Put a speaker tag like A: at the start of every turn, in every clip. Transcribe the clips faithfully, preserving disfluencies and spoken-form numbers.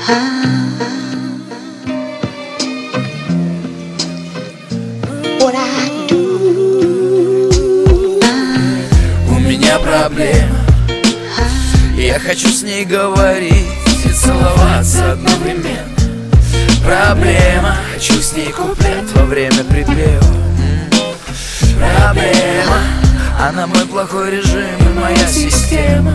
A: What I do.
B: У меня проблема, я хочу с ней говорить и целоваться одновременно. Проблема, хочу с ней куплет во время припева. Проблема, она мой плохой режим и моя система.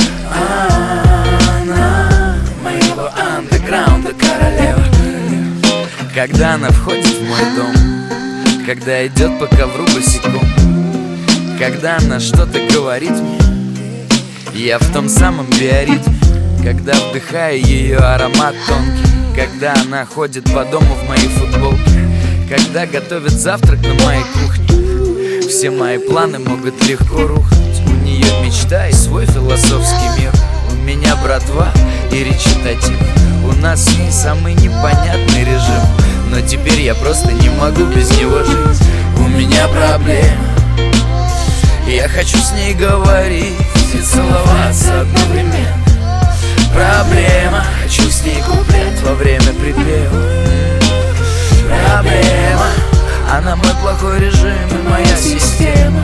B: Она моего андеграунда королева. Когда она входит в мой дом, когда идет по ковру босиком, когда она что-то говорит мне, я в том самом биоритме. Когда вдыхаю ее аромат тонкий, когда она ходит по дому в моей футболке, когда готовит завтрак на моей кухне, все мои планы могут легко рухнуть. У нее мечта и свой философский мир. У меня братва и речитатив. У нас с ней самый непонятный режим, но теперь я просто не могу без него жить. У меня проблема, я хочу с ней говорить и целоваться одновременно. Проблема, хочу с ней куплет во время припева. Проблема, она мой плохой режим и моя система.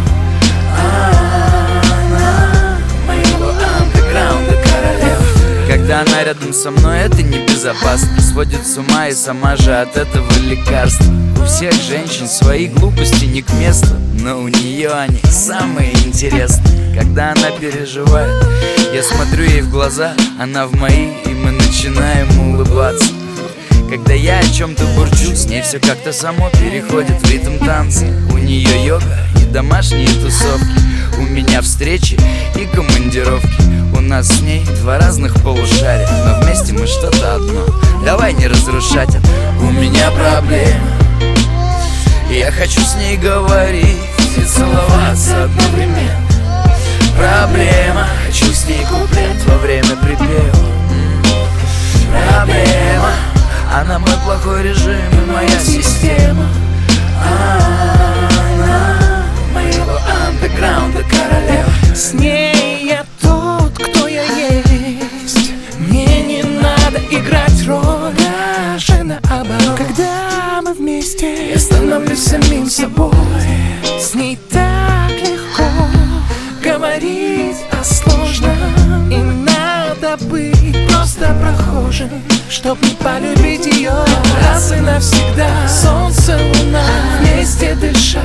B: Она моего андеграунда королева. Когда она рядом со мной, это небезопасно. Сводит с ума и сама же от этого лекарства. У всех женщин свои глупости не к месту, но у нее они самые интересные. Когда она переживает, я смотрю ей в глаза, она в мои, и мы начинаем улыбаться. Когда я о чем-то бурчу, с ней все как-то само переходит в ритм танца. У нее йога и домашние тусовки, у меня встречи и командировки. У нас с ней два разных полушария, но вместе мы что-то одно. Давай не разрушать это. У меня проблема, я хочу с ней говорить и целоваться одновременно. Проблема, хочу с ней куплет во время припева. Проблема, она мой плохой режим и моя система. Она моего андеграунда королева.
C: С ней я тот, кто я есть. Мне не надо играть роль, даже наоборот. Когда мы вместе, я становлюсь самим собой. С ней так легко говорить о сложном, и надо быть просто прохожим, чтоб не полюбить ее раз и навсегда. Солнце, луна, вместе дышать.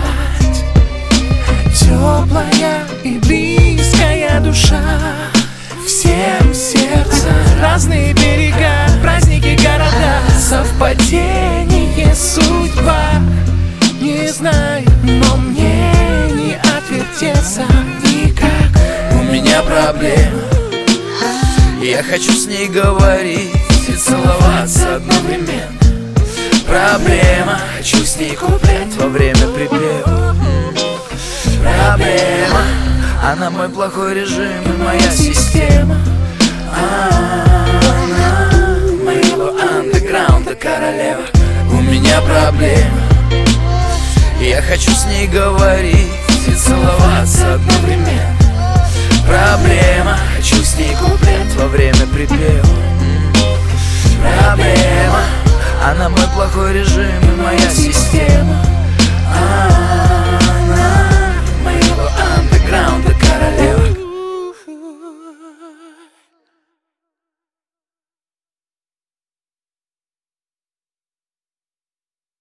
C: Теплая и близкая душа. Всем сердце, разные берега, праздники, города. Совпадение, судьба, не знаю, но мне не отвертеться никак.
B: У меня проблема, я хочу с ней говорить и целоваться одновременно. Проблема, хочу с ней куплет во время припева. Проблема, она мой плохой режим и моя система. Она моего андеграунда королева. У меня проблема, я хочу с ней говорить и целоваться одновременно. Проблема, хочу с ней куплет во время припева. Проблема, она мой плохой режим и моя система.